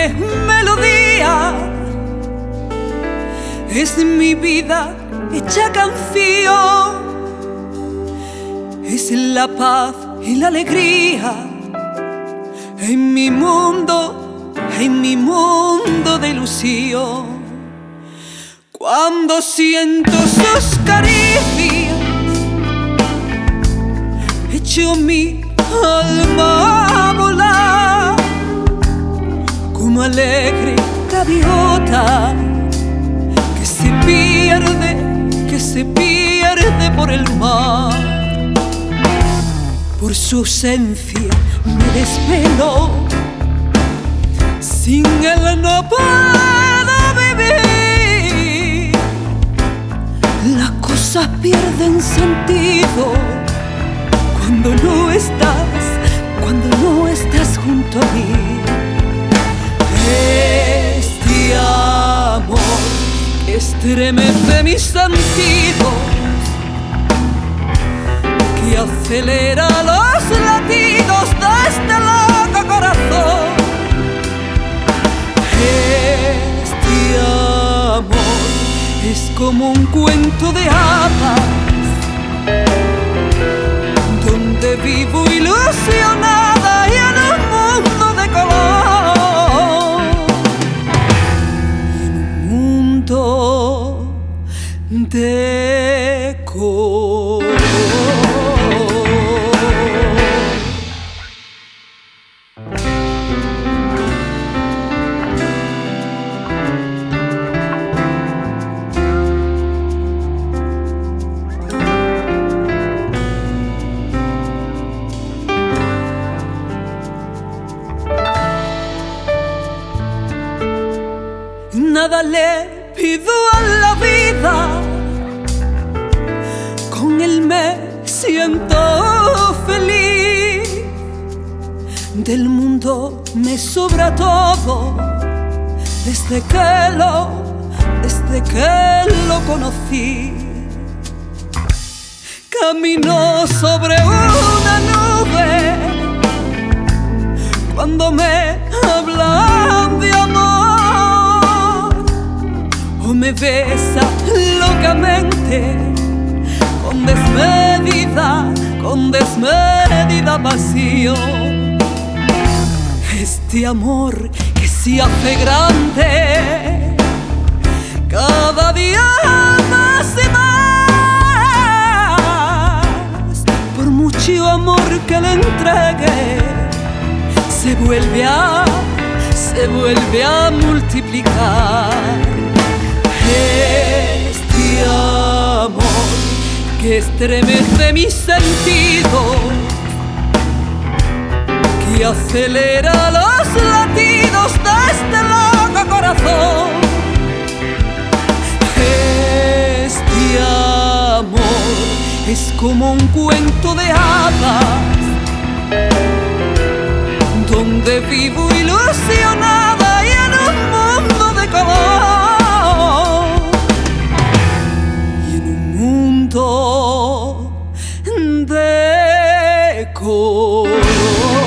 dulce melodía, es mi vida hecha canción, es la paz y la alegría en mi mundo de ilusión. Cuando siento sus caricias, echo mi alma a volar como alegre gaviota que se pierde por el mar. Por su ausencia me desvelo, sin él no puedo vivir. Las cosas pierden sentido cuando no estás junto a mí. Este amor que estremece mis sentidos, que acelera los latidos de este loco corazón. Este amor es como un cuento de hadas, donde vivo ilusionada y en un mundo de color, y en un mundo de color. Nada le pido a la vida, con él me siento feliz. Del mundo me sobra todo, desde que lo conocí. Camino sobre una nube cuando me hablan de amor, o me besa locamente con desmedida pasión. Este amor que se hace grande cada día más y más, por mucho amor que le entregue, se vuelve a multiplicar. Este amor que estremece mis sentidos, que acelera los latidos de este loco corazón. Este amor es como un cuento de hadas, donde vivo ilusionada y en un mundo de color, y en un mundo de color.